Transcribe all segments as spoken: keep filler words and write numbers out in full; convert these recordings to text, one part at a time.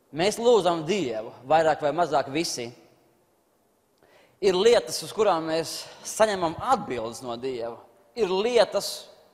Mēs lūdzam Dievu, vairāk vai mazāk visi. Ir lietas, uz kurām mēs saņemam atbildes no Dieva. Ir lietas,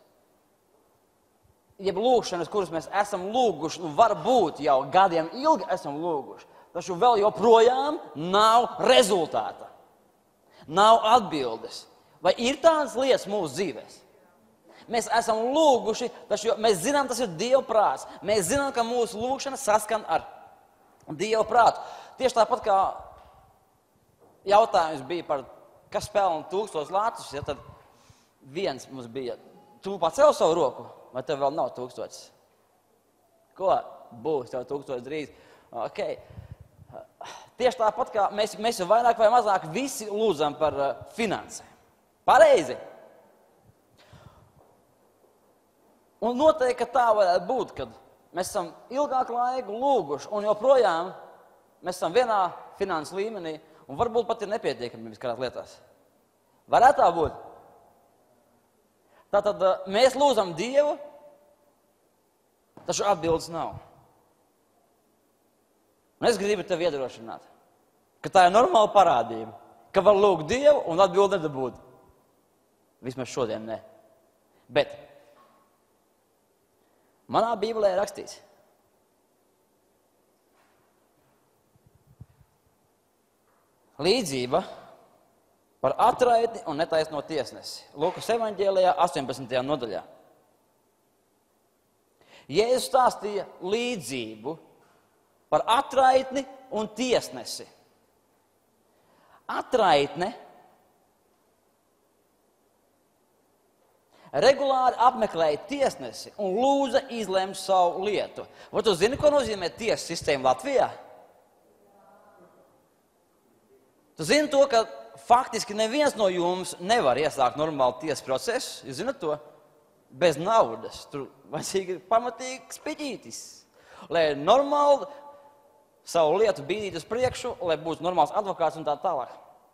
jeb lūgšanas, kuras mēs esam lūguši, nu varbūt jau gadiem ilgi esam lūguši, taču vēl joprojām nav rezultāta. Nav atbildes. Vai ir tādas lietas mūsu dzīvēs? Mēs esam lūguši, taču mēs zinām, tas ir Dieva prāts. Mēs zinām, ka mūsu lūgšana saskan ar Dieva prātu. Tieši tāpat kā jautājums bija par, kas pelna tūkstoš lātus, ja tad viens mums bija, tu pacēl savu roku, vai tev vēl nav tūkstotis? Ko? Būs tev tūkstotis drīz. Okay. Tieši tāpat kā mēs, mēs jau vairāk vai mazāk visi lūdzam par uh, finansēm. Pareizi. Un noteikti, ka tā varētu būt, kad mēs esam ilgāku laiku lūguši un joprojām mēs esam vienā finansu līmenī un varbūt pat ir nepietiekami viskādās lietās. Varētu tā būt? Tātad mēs lūdzam Dievu, taču atbildes nav. Un es gribu tevi iedrošināt, ka tā ir normāla parādība, ka var lūgt Dievu un atbildi nedabūt. Vismaz šodien ne. Bet manā Bībelē ir rakstīts, līdzība par atraitni un netaisno tiesnesi. Lūkas evaņģēlijā astoņpadsmitajā nodaļā. Jēzus stāstīja līdzību par atraitni un tiesnesi. Atraitne regulāri apmeklēja tiesnesi un lūdza izlemt savu lietu. Vai tu zini, ko nozīmē tiesu sistēma Latvijā? Tu zini to, ka faktiski neviens no jums nevar iesākt normālu tiesas procesu. Jūs zināt to? Bez naudas. Tur vajadzīgi pamatīgi spiķītis. Lai normāli savu lietu bīdīt uz priekšu, lai būtu normāls advokāts un tā tālāk.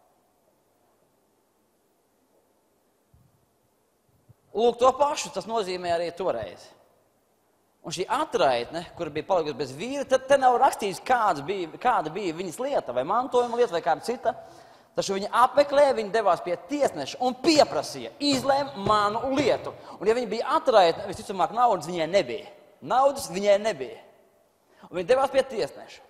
Lūk, to pašu tas nozīmē arī toreiz. Un šī atraitne, kur bija palikusi bez vīra, tad te nav rakstīts, kāda bija, kāda bija viņas lieta, vai mantojuma lieta, vai kāda cita. Taču viņa apmeklēja, viņa devās pie tiesneša un pieprasīja, izlēma manu lietu. Un ja viņa bija atraitne, visticamāk naudas viņai nebija. Naudas viņai nebija. Un viņa devās pie tiesneša.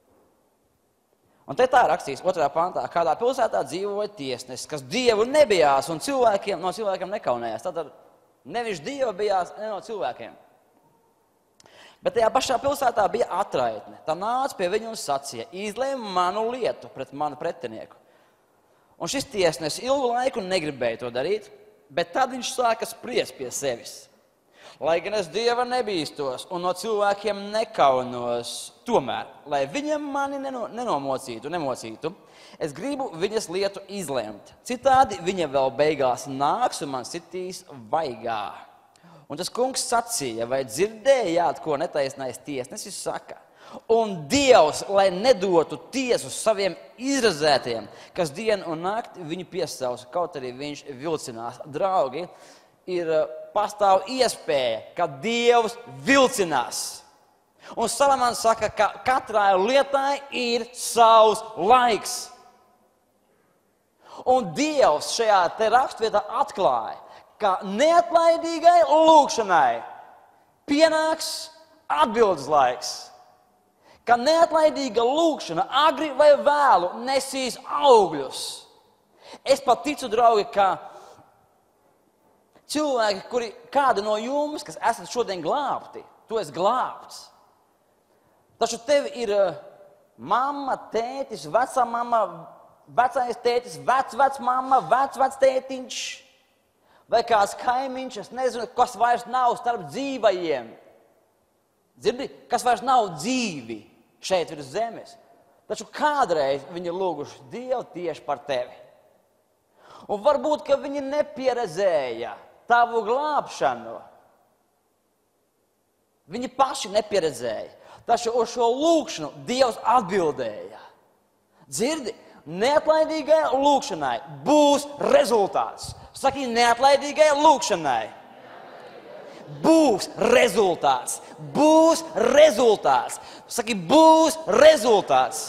Un te tā rakstīts otrā pantā, kādā pilsētā dzīvoja tiesnesis, kas Dievu nebijās un cilvēkiem, no cilvēkiem nekaunējās. Tātad nevis Dievu bijās, ne no cilvēkiem. Bet tajā pašā pilsētā bija atraitne. Tā nāca pie viņa un sacīja, izlēma manu lietu pret manu pretinieku. Un šis tiesnesis ilgu laiku negribēja to darīt, bet tad viņš sāka spriest pie sevis. Lai gan es Dieva nebīstos un no cilvēkiem nekaunos, tomēr, lai viņam mani neno, nenomocītu, nemocītu, es gribu viņas lietu izlemt. Citādi viņa vēl beigās nāks un man sitīs vaigā. Un tas kungs sacīja, vai dzirdējāt, ko netaisnais tiesnesis saka? Un Dievs, lai nedotu tiesu saviem izrazētiem, kas dienu un nakti viņu piesausa, kaut arī viņš vilcinās. Draugi, ir pastāv iespēja, ka Dievs vilcinās. Un Salamans saka, ka katrai lietai ir savs laiks. Un Dievs šajā te rakstvietā atklāja, ka neatlaidīgai lūgšanai pienāks atbildes laiks. Ka neatlaidīga lūgšana agri vai vēlu nesīs augļus. Es pat ticu, draugi, ka cilvēki, kuri kādi no jums, kas esat šodien glābti, tu esi glābts. Taču tev ir mamma, tētis, vecā mamma, vecais tētis, vec, vec mamma, vec, vec tētiņš, vai kāds kaimiņš, es nezinu, kas vairs nav starp dzīvajiem. Dzirdi, kas vairs nav dzīvi šeit virs zemes. Taču kādreiz viņi ir lūguši Dievu tieši par tevi. Un varbūt, ka viņi nepieredzēja tavu glābšanu. Viņi paši nepieredzēja. Taču uz šo lūgšanu Dievs atbildēja. Dzirdi, neatlaidīgai lūgšanai būs rezultāts. Saki, neatlaidīgai lūgšanai būs rezultāts. Būs rezultāts. Saki, būs rezultāts.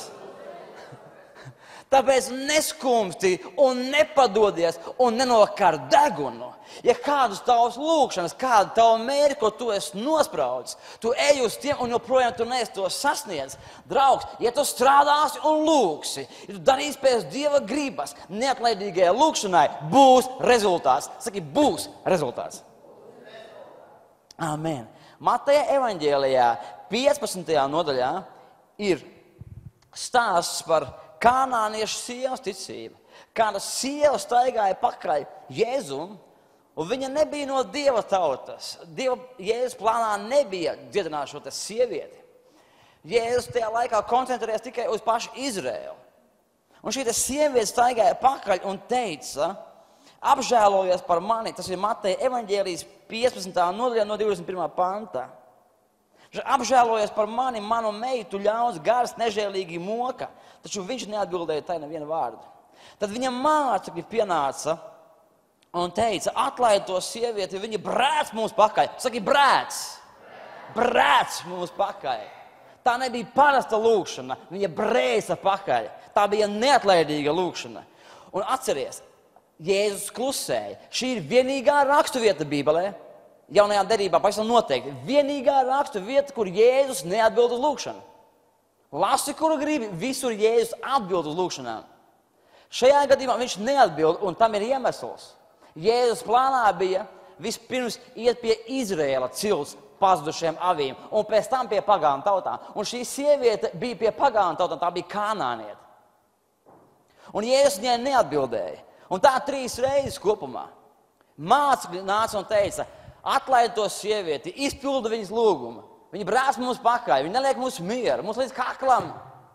Tāpēc neskumsti un nepadodies un nenokar degunu. Ja kādus tavus lūkšanas, kādu tavu mērķi, ko tu esi nospraudis, tu ej uz tiem un joprojām tu neesi to sasniedz. Draugs, ja tu strādāsi un lūksi, ja tu darīsi pēc Dieva gribas, neatlaidīgajai lūkšanai, būs rezultāts. Saki, būs rezultāts. Amen. Mateja evaņģēlijā piecpadsmitajā nodaļā ir stāsts par kanāniešu sievas ticību. Kāda sieva staigāja pakaļ Jēzum, un viņa nebija no Dieva tautas. Dieva Jēzus plānā nebija dziedināt šo te sievieti. Jēzus tajā laikā koncentrējās tikai uz pašu Izraēlu. Un šī te sieviete staigāja pakaļ un teica, apžēlojies par mani, tas ir Mateja evaņģēlijas piecpadsmitā nodaļā no divdesmit pirmā pantā. Apžēlojies par mani, manu meitu ļauns gars nežēlīgi moka, taču viņš neatbildēja tai nevienu vārdu. Tad viņa mācekļi pienāca un teica, atlaid to sievieti, viņa brēc mums pakaļ. Saki, brēc! Brēc mums pakaļ. Tā nebija parasta lūkšana, viņa brēca pakaļ. Tā bija neatlaidīga lūkšana. Un atceries, Jēzus klusēja. Šī ir vienīgā raksturvieta Bībelē, jaunajā derībā, pavisam noteikti. Vienīgā raksturvieta, kur Jēzus neatbild uz lūkšanu. Lasi, kuru gribi, visur Jēzus atbild uz lūkšanām. Šajā gadījumā viņš neatbild, un tam ir iemesls. Jēzus plānā bija vispirms iet pie Izraēla cilts pazudušiem avīm, un pēc tam pie pagānu tautām. Un šī sieviete bija pie pagānu tautām, tā bija kanāniete. Un Jēzus viņai neatbildēja. Un tā trīs reizes kopumā. Mācekļi nāca un teica, atlaid to sievieti, izpilda viņas lūgumu. Viņa brāc mums pakaļ, viņa neliek mums mieru, mums līdz kaklam.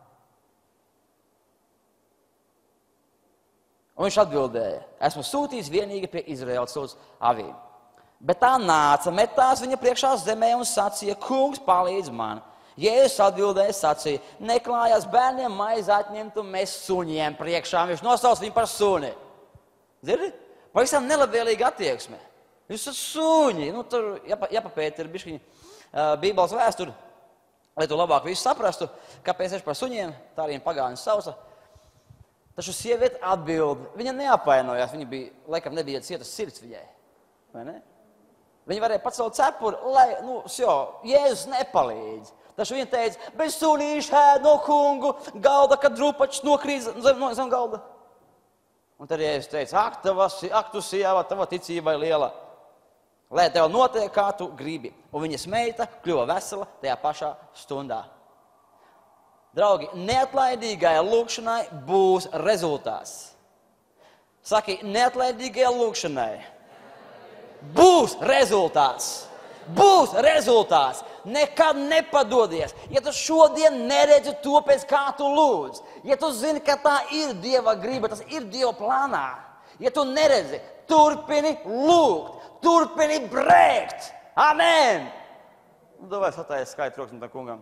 Un viņš atbildēja, esmu sūtījis vienīgi pie Izraēla cilts avīm. Bet tā nāca, metās viņa priekšā zemē un sacīja, kungs palīdz man. Jēzus atbildēja, sacīja, neklājās bērniem maizi atņemt un mēs suņiem priekšā. Viņš nosauc viņu par suni. Dzirdi? Pavisam nelabvēlīga attieksme. Jūs esat suņi. Nu, tur jāpapēta ir bišķiņi uh, Bībeles vēsturi, lai tu labāk visu saprastu, kāpēc viņš par suņiem, tā arī pagānis sauca. Taču sieviete atbild, viņa neapvainojās, viņa bija, laikam nebija cietas sirds viņai. Vai ne? Viņa varēja pacelt cepuri, lai, nu, jo, Jēzus nepalīdz. Taču viņa teica, bez sunīšu ēd no kungu, galda, kad drupačs nokrīt zem, no, zem galda. Un tad Jēzus teica, ak, tavas, ak tu sieva, tava ticība ir liela. Lai tev notiek, kā tu gribi. Un viņas meita kļuva vesela tajā pašā stundā. Draugi, neatlaidīgai lūkšanai būs rezultāts. Saki, neatlaidīgai lūkšanai būs rezultāts. Būs rezultāts. Nekad nepadodies. Ja tu šodien neredzi to, pēc kā tu lūdz, ja tu zini, ka tā ir Dieva griba, tas ir Dieva plānā, ja tu neredzi, turpini lūgt, turpini brēkt. Amen! Nu, davai satājies skaitu troksni tam kungam.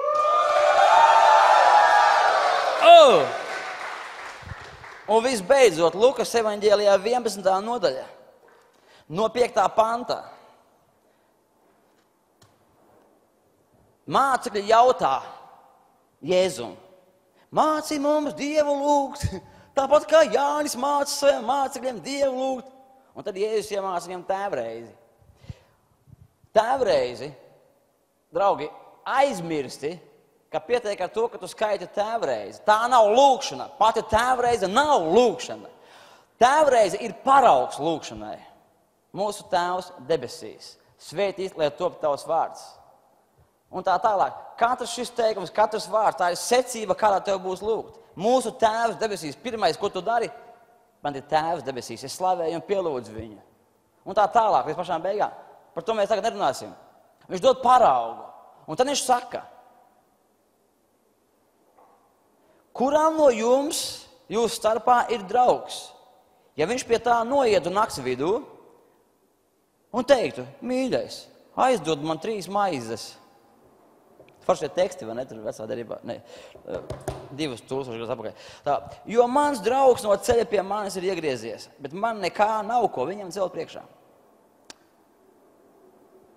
Oh! Un visbeidzot, Lukas evaņģēlijā vienpadsmitā nodaļa, no piektā pantā. Mācekļi jautā Jēzum, māci mums Dievu lūgt, tāpat kā Jānis māca saviem mācekļiem Dievu lūgt. Un tad Jēzus iemāca viņam tēvreizi. Tēvreizi, draugi, aizmirsti, ka pietiek ar to, ka tu skaiti tēvreizi. Tā nav lūkšana, pati tēvreize nav lūkšana. Tēvreize ir paraugs lūkšanai. Mūsu Tēvs debesīs, svētīts, lai top tavs vārds. Un tā tālāk, katrs šis teikums, katrs vārds, tā ir secība, kādā tev būs lūgt. Mūsu Tēvs debesīs, pirmais, ko tu dari, man ir Tēvs debesīs, es slavēju un pielūdzu viņu. Un tā tālāk, līdz pašām beigām. Par to mēs tagad nerunāsim. Viņš dod paraugu. Un tad viņš saka, kuram no jums, jūsu starpā, ir draugs? Ja viņš pie tā noietu nakts vidū un teiktu, mīļais, aizdod man trīs maizes. Foršie teksti, vai ne, tur vecā derībā, ne, divas tūkstošas gadus apakaļ. Tā, jo mans draugs no ceļa pie manis ir iegriezies, bet man nekā nav, ko viņam celt priekšā.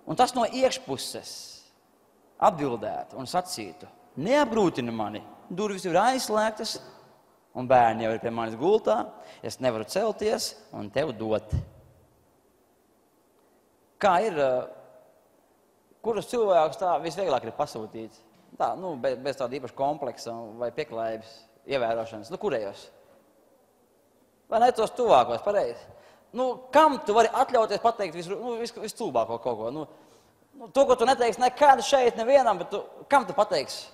un tas no iekšpuses atbildētu un sacītu, neapgrūtini mani, durvis ir aizslēgtas, un bērni jau ir pie manis gultā, es nevaru celties un tev dot. Kā ir, kurus cilvēkus tā visvieglāk ir pasūtīt? Tā, nu, bez, bez tāda īpaša kompleksa vai pieklājības ievērošanas. Nu, kurējos? Vai ne tos tuvākos, pareizi? Nu, kam tu vari atļauties pateikt visu, nu, vis, vistūbāko kaut ko? Nu, nu, to, ko tu neteiksi nekad šeit nevienam, bet tu, kam tu pateiksi?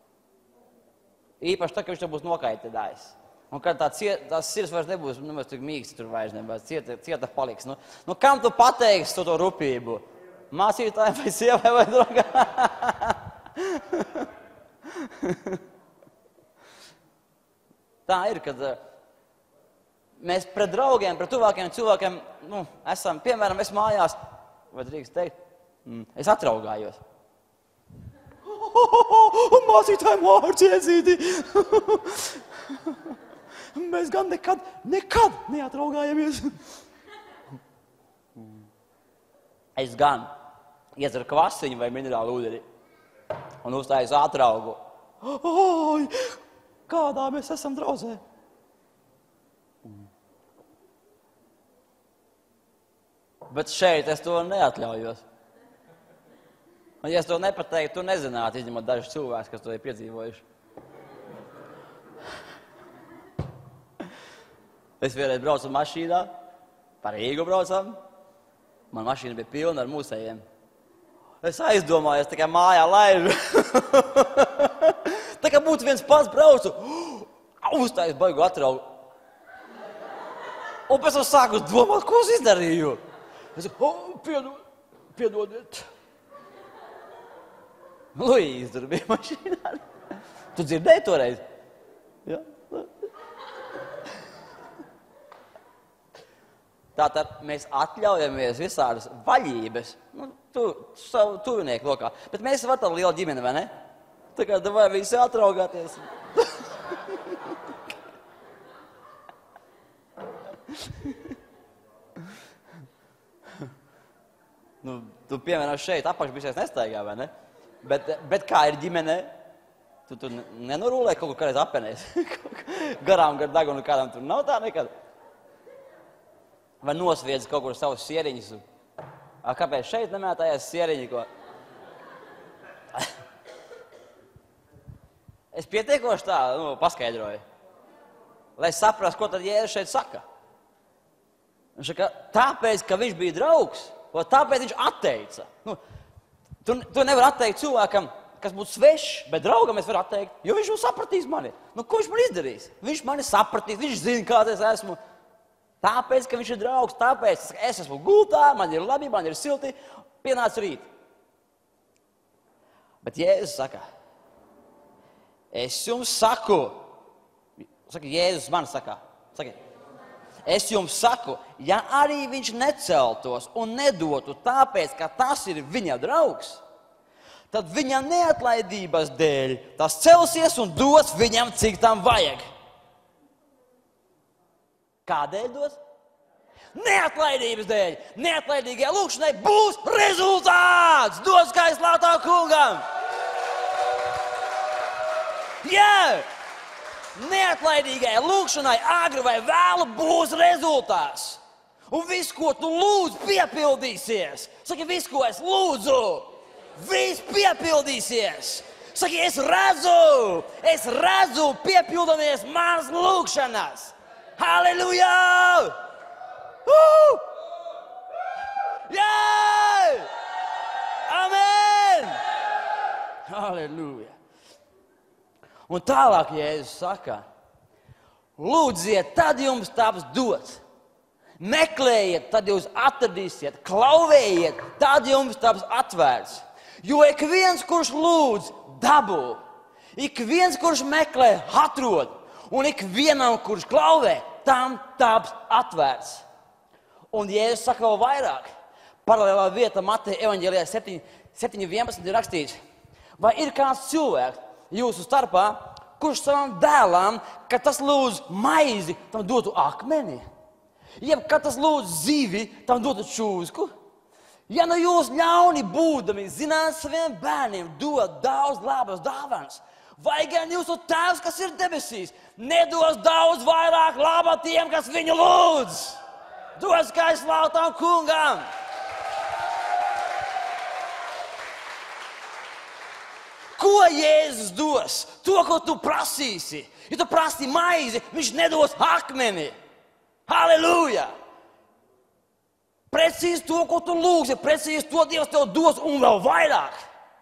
Īpaši tā, ka viņš tev būs nokaitinājis. Un kad tā ciet, tās sirds vairs nebūs, nu, mēs tik mīksti tur vairs nebūs, cieta, cieta paliks. Nu, nu, kam tu pateiksi to, to rupību? Mācītājiem vai sievai vai draugā? Tā ir, kad mēs pret draugiem, pret tuvākiem cilvēkiem, nu, esam, piemēram, es mājās, vai drīkst teikt, es atraugājos. Un mācītājiem vārds iedzīti. Mēs gan nekad, nekad neatraugājamies. Es gan iedzeru kvasiņu vai minerālu ūdeni un uzstāju atraugu. Oi, kādā mēs esam draudzē. Bet šeit es to neatļaujos. Un ja es to nepateiktu, tu nezinātu, izņemot dažus cilvēkus, kas to ir piedzīvojuši. Es vienreiz braucu mašīnā, par Rīgu braucam. Man mašīna bija pilna ar mūsējiem. Es aizdomājos, tā kā mājā laižu. Tā kā būtu viens pats braucu, uzstājas baigu atraugu. Un pēc tam sāku domāt, ko es izdarīju. Es saku, oh, piedod, piedodiet. Luīs, tur bija mašīnā. Tu dzirdēji toreiz? Jā. Tātad mēs atļaujamies visādas vaļības, nu, tu, savu tuvinieku lokā. Bet mēs esam tāda liela ģimene, vai ne? Tā kā vai visi atraugāties. nu, tu, piemēram, šeit apakšbisies nestaigā, vai ne? Bet, bet kā ir ģimene? Tu, tu nenorūlē kaut kur kādreiz apenēs. Garām gar dagunu kādam tur nav tā nekad. Vai nosviedz kaut kur savus sieriņus. A, kāpēc šeit nemētājās sieriņi, ko? Es pietiekoši tā, nu, paskaidroju. Lai saprastu, ko tad Jēzus šeit saka. Viņš saka, tāpēc, ka viņš bija draugs, tāpēc viņš atteica. Nu, tu, tu nevar atteikt cilvēkam, kas būtu svešs, bet draugam es varu atteikt, jo viņš jau sapratīs mani. Nu, ko viņš man izdarīs? Viņš mani sapratīs, viņš zina, kāds es esmu. Tāpēc, ka viņš ir draugs, tāpēc, ka es esmu gultā, man ir labi, man ir silti, pienāc rīt. Bet Jēzus saka, es jums saku, saka, Jēzus man saka, saka, es jums saku, ja arī viņš neceltos un nedotu tāpēc, ka tas ir viņa draugs, tad viņa neatlaidības dēļ tas celsies un dos viņam, cik tam vajag. Kādēļ dos? Neatlaidības dēļ. Neatlaidīgai lūkšanai būs rezultāts. Dos skaists lautā kungam. Jā! Neatlaidīgai lūkšanai agri vai vēlu būs rezultāts. Un viss, ko tu lūdz, piepildīsies. Saki, viss, ko es lūdzu, viss piepildīsies. Saki, es redzu, es redzu piepildamies manas lūkšanas. Halleluja! Uh! Jā! Amen! Halleluja! Un tālāk Jēzus saka, lūdziet, tad jums taps dots. Meklējiet, tad jūs atradīsiet. Klauvējiet, tad jums taps atvērts. Jo ik viens, kurš lūdz, dabū. Ik viens, kurš meklē, atrod. Un ik vienam, kurš klauvē, tam taps atvērts. Un Jēzus saka vēl vairāk. Paralēlā vieta Mateja evaņģēlijā septiņi vienpadsmit ir rakstīts. Vai ir kāds cilvēks jūsu starpā, kurš savam dēlam, kad tas lūdz maizi, tam dotu akmeni? Jeb, kad tas lūdz zivi, tam dotu čūsku? Ja nu jūs ļauni būdami, zināt saviem bērniem, dod daudz labas dāvanas, vai gan jūsu tēvs, kas ir debesīs, nedos daudz vairāk laba tiem, kas viņu lūdz? Dos kā slautam kungam! Ko Jēzus dos? To, ko tu prasīsi. Ja tu prasi maizi, viņš nedos akmeni. Halleluja! Precīzi to, ko tu lūgsi, precīzi to Dievs tev dos un vēl vairāk.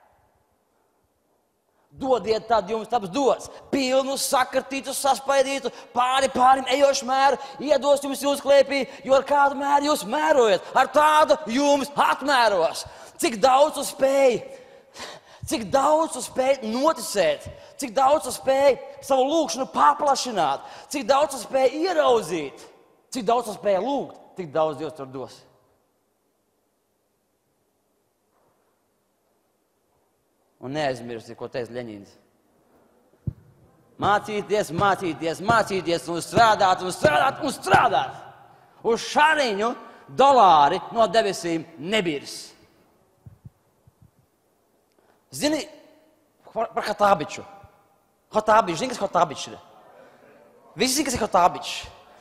Dodiet, tad jums taps dots. Pilnu, sakartītu, saspaidītu, pāri pārim ejošu mēru, iedos jums jūsu klēpī, jo ar kādu mēru jūs mērojat, ar tādu jums atmēros. Cik daudz tu spēj, cik daudz tu spēj noticēt, cik daudz tu spēj savu lūgšanu paplašināt, cik daudz tu spēj ieraudzīt, cik daudz tu spēj lūgt, cik daudz Dievs tur dos. Un neaizmirsti, ko teica Ļeņins. Mācīties, mācīties, mācīties un strādāt, un strādāt, un strādāt. Uz šariņu dolāri no debesīm nebirs. Zini par, par Hatābiču? Hatābiču, zini, kas Hatābičs ir? Visi zini, kas ir Hatābičs.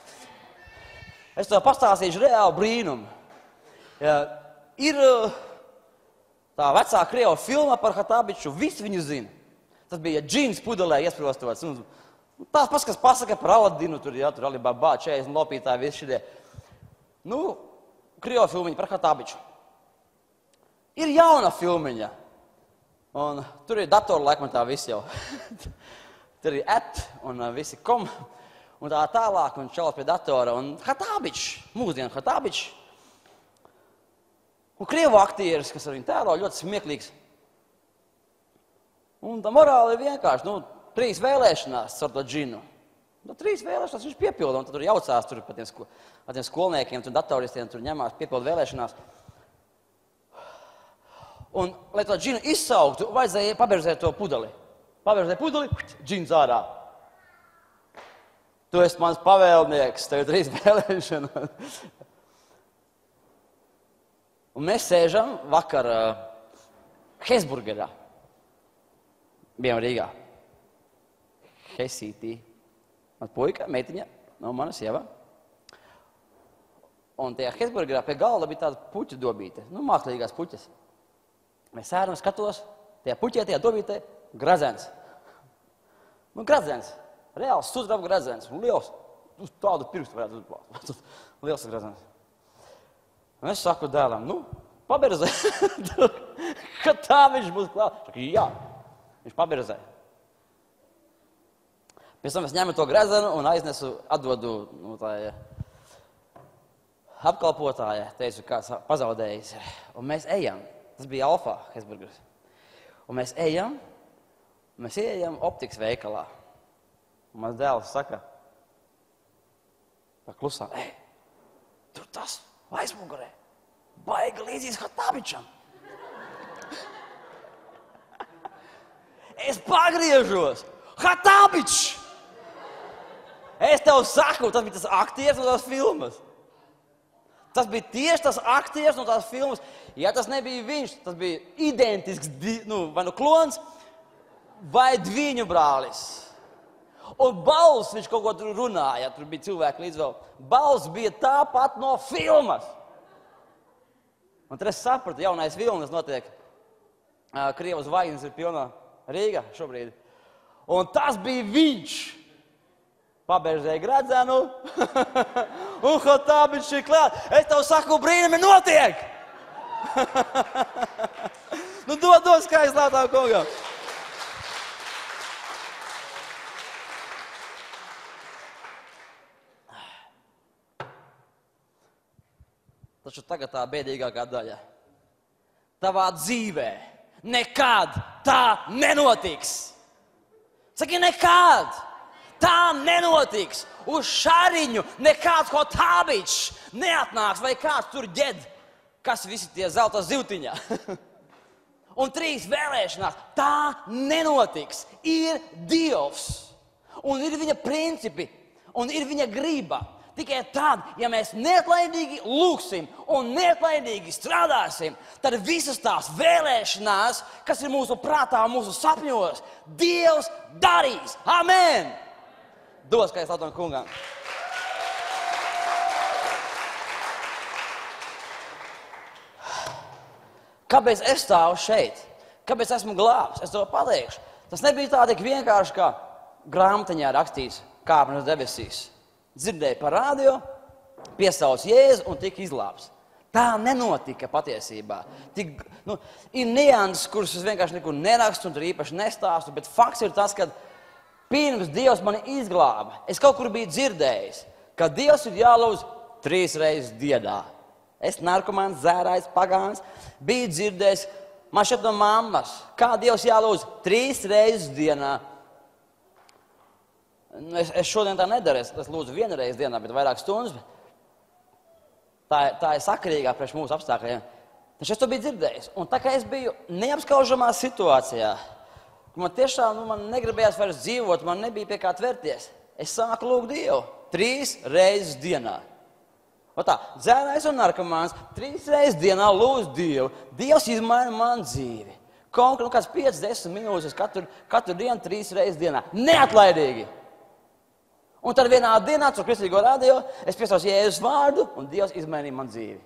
Es tev pastāstīšu reālu brīnumu. Ja, ir... Tā vecā Krieva filma par Hatābiču, visi viņu zina. Tas bija džins pudelē iesprostots. Tās pats, kas pasaka par Aladinu, tur, ja, tur Alibaba, četrdesmit lopītāji, visi šitie. Nu, Krieva filmiņa par Hatābiču. Ir jauna filmiņa. Un tur ir datori laikmatā visi jau. Tur ir at un visi kom. Un tā tālāk un čalis pie datora. Un Hatābičs, mūsdienu Hatābičs. Un Krievu aktieris, kas ar viņu tēlo, ļoti smieklīgs. Un tā morāli ir vienkārši, nu, trīs vēlēšanās ar to džinu. Nu, trīs vēlēšanās viņš piepilda, un tad tur jaucās tur par tiem, sko, par tiem skolniekiem, tur datoristiem, tur ņemās piepilda vēlēšanās. Un, lai to džinu izsauktu, vajadzēja paberzēt to pudeli. Paberzēt pudeli, džins ārā. Tu esi mans pavēlnieks, tev ir trīs vēlēšanās. Un mēs sēžam vakar uh, Hesburgerā. Bijām Rīgā. Hesītī. Man puika, meitiņa, no manas sieva. Un tajā Hesburgerā pie galda bija tāda puķu dobīte. Nu, mākslīgās puķas. Mēs sēžam, skatos, tajā puķē, tajā dobītē, grazens. Nu, grazens. Reāls sudraba grazens. Un liels. Uz tādu pirkstu varētu uzplāt. Liels grazens. Un es saku dēlam, nu, paberzē, ka tā viņš būs klāt. Saka, jā, viņš paberzē. Pēc tam es ņemu to grezenu un aiznesu, atdodu nu, tā, apkalpotāja, teicu, kāds pazaudējis. Un mēs ejam, tas bija Alfā, Hesburgers. Un mēs ejam, un mēs ejam optikas veikalā. Un mans dēls saka, tā klusā, ej, tur tas. Aizmugurē. Baigi līdzīgs Hatābičam. Es pagriežos. Hatābičs! Es tev saku, tas bija tas aktieris no tās filmas. Tas bija tieši tas aktieris no tās filmas. Ja tas nebija viņš, tas bija identisks, nu, vai nu klons, vai dviņu brālis. Un balss viņš kaut ko tur runāja, tur bija cilvēki līdz vēl. Balss bija tāpat no filmas. Un tad es sapratu, jaunais vilnis notiek. Krievas zvaigznes ir pilnā Rīgā šobrīd. Un tas bija viņš. Paberzēja gredzenu. Un Hatābičs ir klāt. Es tev saku, brīnumi notiek. Nu dod, dod skaisti lātām kungam. Taču tagad tā bēdīgākā daļa. Tavā dzīvē nekad tā nenotiks. Saki, nekad tā nenotiks. Uz šariņu nekāds Hatābičs neatnāks vai kāds tur ģed, kas visi tie zelta zivtiņā. Un trīs vēlēšanās. Tā nenotiks. Ir Dievs. Un ir viņa principi. Un ir viņa griba. Tikai tad, ja mēs neatlaidīgi lūgsim un neatlaidīgi strādāsim, tad visas tās vēlēšanās, kas ir mūsu prātā, mūsu sapņos, Dievs darīs. Amen! Dos, kā es Latvijas kungam. Kāpēc es stāvu šeit? Kāpēc esmu glābs? Es to pateikšu. Tas nebija tā tik vienkārši, kā grāmatiņā rakstīts kāpnes debesīs. Dzirdēja par radio, piesauc Jēzu un tika izglābs. Tā nenotika patiesībā. Tik, nu, ir nianses, kuras es vienkārši nekur nerakstu un tur īpaši nestāstu, bet fakts ir tas, ka pirms Dievs mani izglāba, es kaut kur biju dzirdējis, ka Dievs ir jālūdz trīs reizes dienā. Es narkomāns, zērājs, pagāns, biju dzirdējis, man šeit no mammas, kā Dievs jālūdz trīs reizes dienā. Es, es šodien tā nedaru, es, es lūdzu vienu reizi dienā, bet vairāk stundas. Tā, tā ir sakarīgāk priekš mūsu apstākļiem. Taču es to biju dzirdējis. Un tā kā es biju neapskaužamā situācijā, man tiešām nu, man negribējās vairs dzīvot, man nebija pie kā tvērties, es sāku lūgt Dievu trīs reizes dienā. O tā, dzērājs un narkomāns trīs reizes dienā lūdz Dievu. Dievs izmaina man dzīvi. Konkrēti, nu, kāds piecas, desmit minūtes katru, katru dienu trīs reizes dienā. Neatlaidīgi! Un tad vienā dienā, caur kristīgo radio, es piesaucu Jēzus vārdu, un Dievs izmainīja man dzīvi.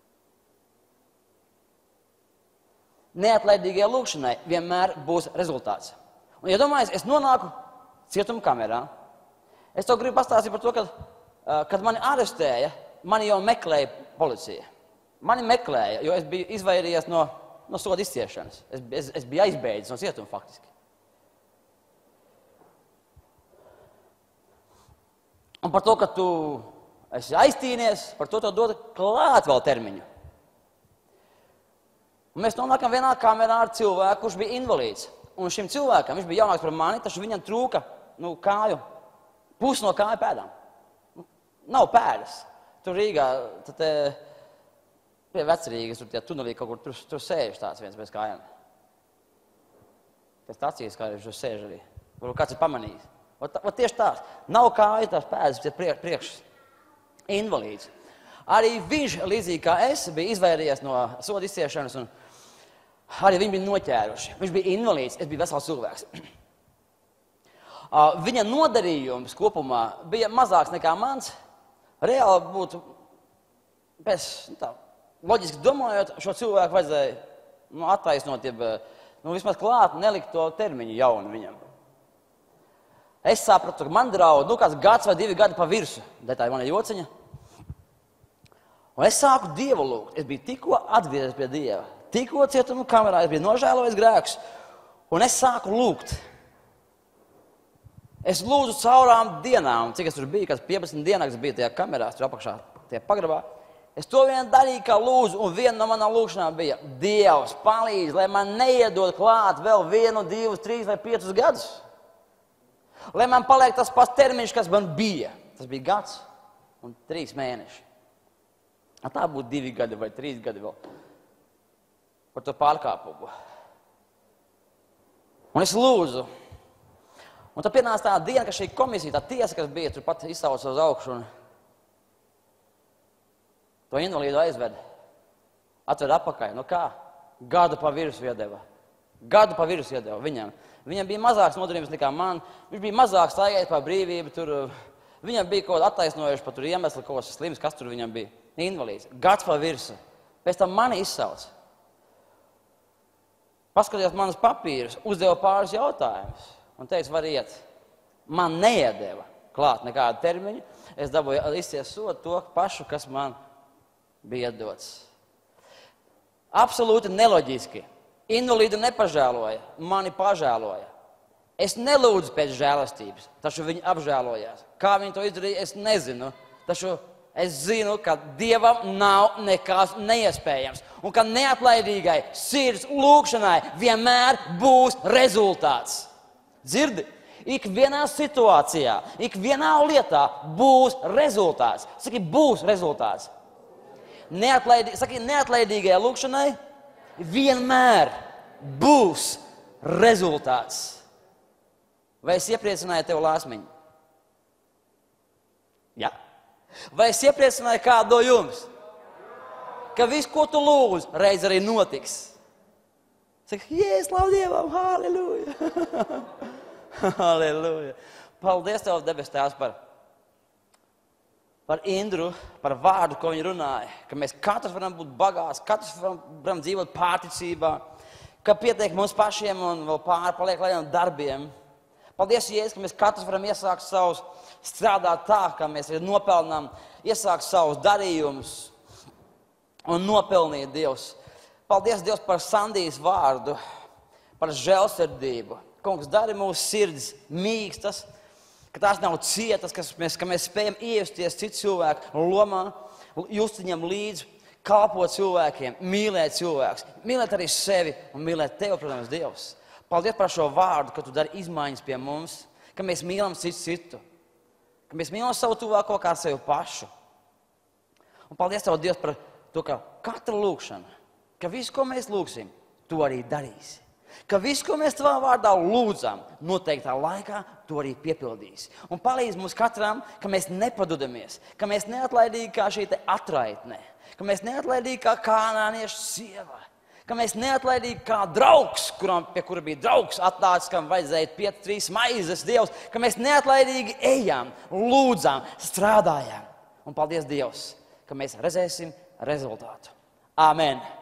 Neatlaidīgai lūgšanai vienmēr būs rezultāts. Un, ja domājies, es nonāku cietuma kamerā, es to gribu pastāstīt par to, kad, kad mani arestēja, mani jau meklēja policija. Mani meklēja, jo es biju izvairījies no, no soda izciešanas. Es, es, es biju aizbēdzis no cietuma faktiski. Un par to, ka tu esi aiztīnies, par to tev dod klāt vēl termiņu. Un mēs nonākam vienā kamerā ar cilvēku, kurš bija invalīds. Un šim cilvēkam, viņš bija jaunāks par mani, taču viņam trūka nu, kāju, pusi no kāju pēdām. Nu, nav pēdas. Tur Rīgā, tad te, pie Vecrīgas, tur tie tunelī kaut kur, tur, tur sēž tāds viens bez kājām. Pēc stācijas, kā viņš tur sēž arī. Varbūt kāds ir pamanījis. Ot, ot tieši tās. Nav kāju, tās pēdas, tie priekš, priekš invalīds. Arī viņš, līdzīgi kā es, bija izvairījies no soda izciešanas, un arī viņi bija noķēruši. Viņš bija invalīds, es biju vesels cilvēks. Uh, viņa nodarījums kopumā bija mazāks nekā mans. Reāli būtu, pēc, nu tā, loģiski domājot, šo cilvēku vajadzēja nu, attaisnot, jeb, nu, vismaz klāt, nelikt to termiņu jaunu viņam. Es sapratu, ka man draud, nu, kāds gads vai divi gadi pa virsu. Tā ir mana jociņa. Un es sāku Dievu lūgt. Es biju tikko atgriezies pie Dieva. Tikko cietuma kamerā, es biju nožēlojis grēkus. Un es sāku lūgt. Es lūdzu caurām dienām, cik es tur biju, kāds piecpadsmit dienās bija tajā kamerā, tur apakšā, tajā pagrabā. Es to vien darīju, kā lūdzu, un viena no manām lūgšanām bija: Dievs, palīdz, lai man neiedod klāt vēl vienu, divus, trīs vai piecus gadus. Lai man paliek tas pats termiņš, kas man bija. Tas bija gads un trīs mēneši. Tā būtu divi gadi vai trīs gadi vēl par to pārkāpumu. Un es lūdzu. Un tad pienāca tā diena, ka šī komisija, tā tiesa, kas bija, tur pat izsauca uz augšu un to invalīdu aizved. Atved apakaļ. Nu kā? Gadu pa virsmu iedeva. Gadu pa virsmu iedeva viņam. Viņam bija mazāks nodarījums nekā man. Viņš bija mazāk staigājis par brīvību. Tur, viņam bija kaut attaisnojuši par tur iemesli, kaut kas slims, kas tur viņam bija. Invalīds. Gads pa virsu. Pēc tam mani izsauc. Paskatījās manas papīrus, uzdeva pāris jautājumus un teica, var iet. Man neiedeva klāt nekādu termiņu. Es dabūju izciest sodu to pašu, kas man bija dots. Absolūti neloģiski. Invalīdu nepažēloja, mani pažēloja. Es nelūdzu pēc žēlastības, taču viņi apžēlojās. Kā viņi to izdarīja, es nezinu. Taču es zinu, ka Dievam nav nekas neiespējams. Un ka neatlaidīgai sirds lūgšanai vienmēr būs rezultāts. Dzirdi? Ik vienā situācijā, ik vienā lietā būs rezultāts. Saki, būs rezultāts. Neatlaidī, saki, neatlaidīgai lūgšanai vienmēr būs rezultāts. Vai es iepriecināju tev lāsmiņu? Jā. Vai es iepriecināju kādu no jums? Ka viss, ko tu lūdz, reiz arī notiks. Saka, jē, slavu Dievam, halleluja. Halleluja. Paldies Tev, debes Tēvs, par, par Indru, par vārdu, ko viņa runāja. Ka mēs katrs varam būt bagāts, katrs varam, varam dzīvot pārticībā, ka pietiek mums pašiem un vēl pāri paliek lejām darbiem. Paldies, Jēzus, ka mēs katrs varam iesākt savus, strādāt tā, ka mēs nopelnām, iesākt savus darījumus un nopelnīt Dievs. Paldies, Dievs, par Sandijas vārdu, par žēlsirdību. Kungs, dari mūsu sirds mīkstas, ka tās nav cietas, ka mēs, ka mēs spējam iejusties citu cilvēku lomā, just viņam līdzi, kalpot cilvēkiem, mīlēt cilvēkus, mīlēt arī sevi un mīlēt Tevi, protams, Dievs. Paldies par šo vārdu, ka Tu dari izmaiņas pie mums, ka mēs mīlam citu citu, ka mēs mīlam savu tuvāko kā sevi pašu. Un paldies Tev, Dievs, par to, ka katra lūkšana, ka visu, ko mēs lūksim, Tu arī darīsi. Ka visu, ko mēs Tavā vārdā lūdzam, noteiktā laikā, Tu arī piepildīsi. Un palīdz mums katram, ka mēs nepadudamies, ka mēs neatlaidīgi kā šī te atraitnē, ka mēs neatlaidīgi kā kānāniešu sieva, ka mēs neatlaidīgi kā draugs, kuram, pie kura bija draugs atnācis, kam vajadzēja pieci, trīs maizes Dievs, ka mēs neatlaidīgi ejam, lūdzam, strādājam. Un paldies Dievs, ka mēs redzēsim rezultātu. Āmen!